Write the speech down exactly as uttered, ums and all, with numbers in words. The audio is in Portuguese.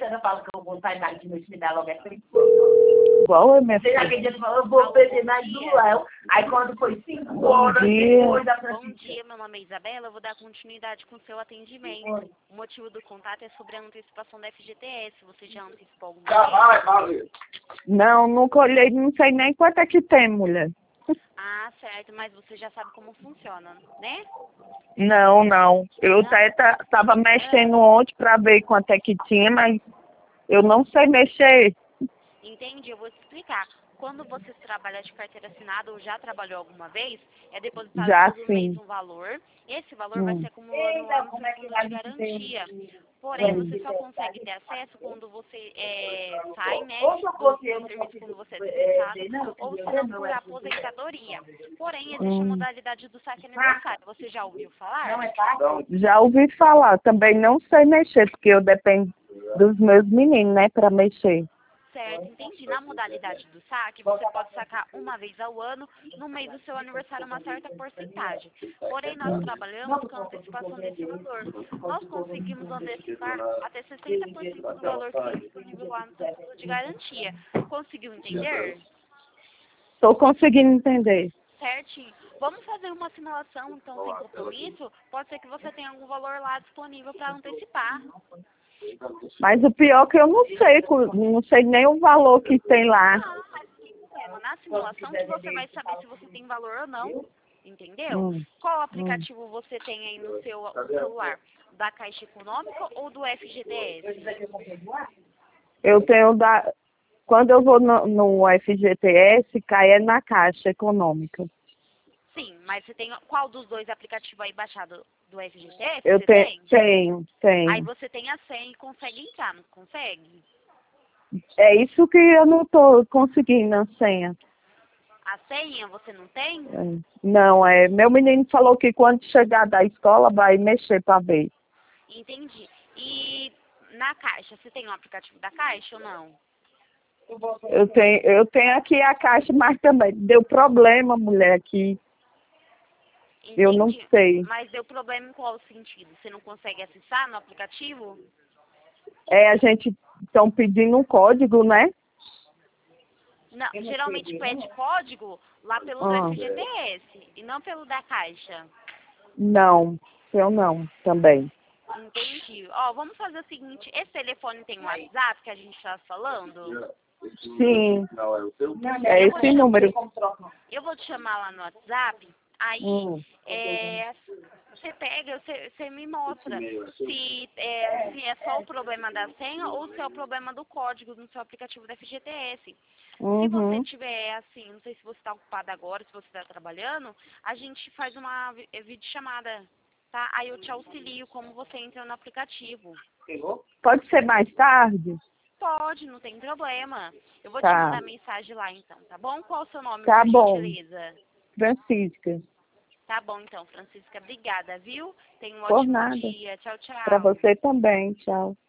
eu falo que eu vou sair mais de noite, me dá logo essa. Igual eu, minha Você filha. naquele dia falou, eu vou perder mais do Léo. Aí quando foi cinco horas dia. depois da Bom Francisca. dia, meu nome é Isabela, eu vou dar continuidade com o seu atendimento. O motivo do contato é sobre a antecipação da F G T S. Você já antecipou alguma vez? Não, nunca olhei, não sei nem quanto é que tem, mulher. Ah, certo, mas você já sabe como funciona, né? Não, não. Eu Não? até ta- tava mexendo ontem pra ver quanto é que tinha, mas eu não sei mexer. Entendi, eu vou te explicar. Quando você trabalha de carteira assinada ou já trabalhou alguma vez, é depositado Já todo mês sim. um valor. Esse valor vai Hum. se acumulando lá no seu fundo de garantia. Porém, você só consegue ter acesso quando você é, sai, né, Ou se eu do, fosse eu, do não serviço quando consigo você é é, dispensado, ver, não, ou eu se sei não meu por F G T S. aposentadoria. Porém, existe a Hum. modalidade do saque aniversário. Você já ouviu falar? Não é fácil? Já ouvi falar, também não sei mexer, porque eu dependo dos meus meninos, né, pra mexer. Certo, entendi. Na modalidade do saque, você pode sacar uma vez ao ano, no mês do seu aniversário, uma certa porcentagem. Porém, nós trabalhamos com a antecipação desse valor. Nós conseguimos antecipar até sessenta por cento do valor que está disponível lá no seu fundo de garantia. Conseguiu entender? Tô conseguindo entender. Certinho. Vamos fazer uma simulação, então, sem compromisso? Pode ser que você tenha algum valor lá disponível para antecipar. Mas o pior é que eu não sei, cu- não sei nem o valor que tem lá. Não, mas não tem problema. Na simulação que você vai saber se você tem valor ou não. Entendeu? Hum, Qual hum. aplicativo você tem aí no seu no celular? Da Caixa Econômica ou do F G T S? Eu tenho da. Quando eu vou no, no F G T S, cai é na Caixa Econômica. Sim, mas você tem qual dos dois aplicativos aí baixado do F G T S? Eu Você te, tem? tenho, Aí tenho. você tem a senha e consegue entrar, não consegue? É isso que eu não tô conseguindo a senha. A senha você não tem? É. Não, é. Meu menino falou que quando chegar da escola vai mexer para ver. Entendi. E na Caixa, você tem um aplicativo da Caixa ou não? Eu tenho, eu tenho aqui a caixa, mas também deu problema, mulher, aqui. Entendi. Eu não sei. Mas deu problema em qual sentido? Você não consegue acessar no aplicativo? É, a gente estão pedindo um código, né? Não, geralmente pede código lá pelo do Ah, F G T S e não pelo da Caixa. não, eu não, também. Entendi. Ó, vamos fazer o seguinte, esse telefone tem um WhatsApp que a gente está falando? Sim, é Eu vou, esse te, número. eu vou te chamar lá no WhatsApp, aí Hum. é, você pega, você, você me mostra se é, se é só o problema da senha ou se é o problema do código no seu aplicativo da F G T S. Se você Uhum. tiver, assim, não sei se você está ocupado agora, se você está trabalhando, a gente faz uma vi- eh, videochamada, tá? Aí eu te auxilio como você entra no aplicativo. Pode ser mais tarde? Pode, não tem problema. Eu vou te Tá, mandar mensagem lá então, tá bom? Qual o seu nome, tá por bom. gentileza? Francisca, Tá bom então, Francisca. Obrigada, viu? Tenha um por ótimo nada. dia. Tchau, Para tchau. você também, tchau.